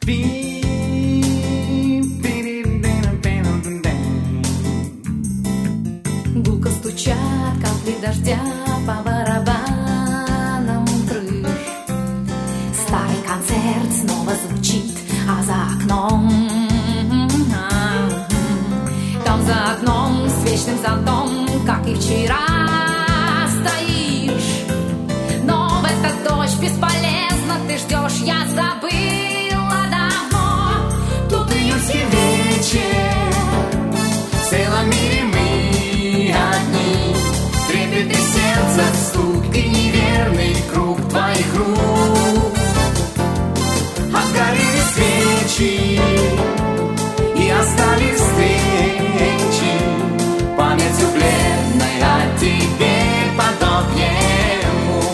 Гулко стучат капли дождя по барабанам крыш. Старый концерт снова звучит, а за окном, там за окном с вечным зонтом, как и вчера, стоишь. Но в этот дождь бесполезно ты ждешь, я забыла давно. Тут июньский вечер, в целом мире мы одни. Трепет и сердце стук и неверный круг твоих рук. Отгорели свечи и остались встречи, памятью бледной о тебе подобнему.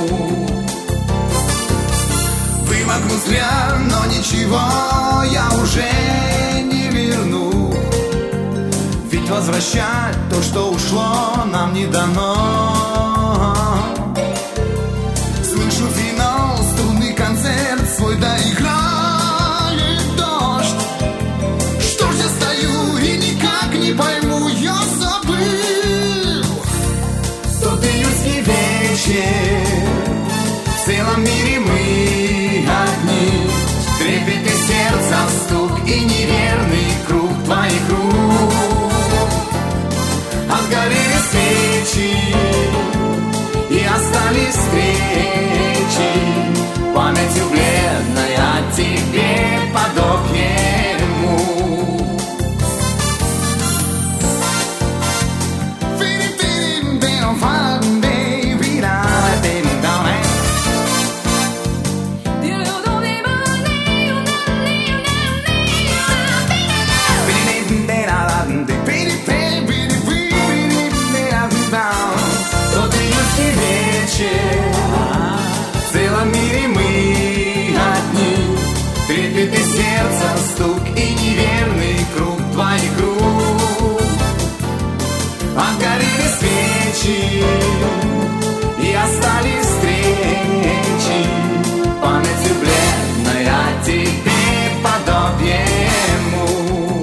Вымокну зря, но ничего я уже не верну. Ведь возвращать то, что ушло, нам не дано. Слышу финал, струнный концерт свой доиграет дождь. Что ж я стою и никак не пойму, я забыл. Тот июльский вечер, в целом мире мы одни. Трепет и сердца стук и неверный круг твоих рук. Отгорели свечи и остались встречи, памятью бледной о тебе подобнему. В целом мире мы одни. Трепет и сердца стук и неверный круг твоих рук. Отгорели свечи и остались встречи, памятью бледной о тебе подобнему.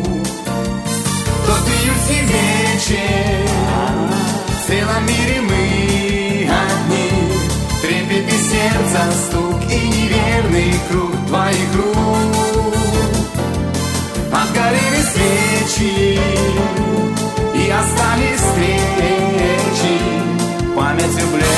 Тот июльский вечер, в целом мире мы одни. Трепет и сердца стук и неверный круг твоих рук. Отгорели свечи и остались встречи, памятью бледной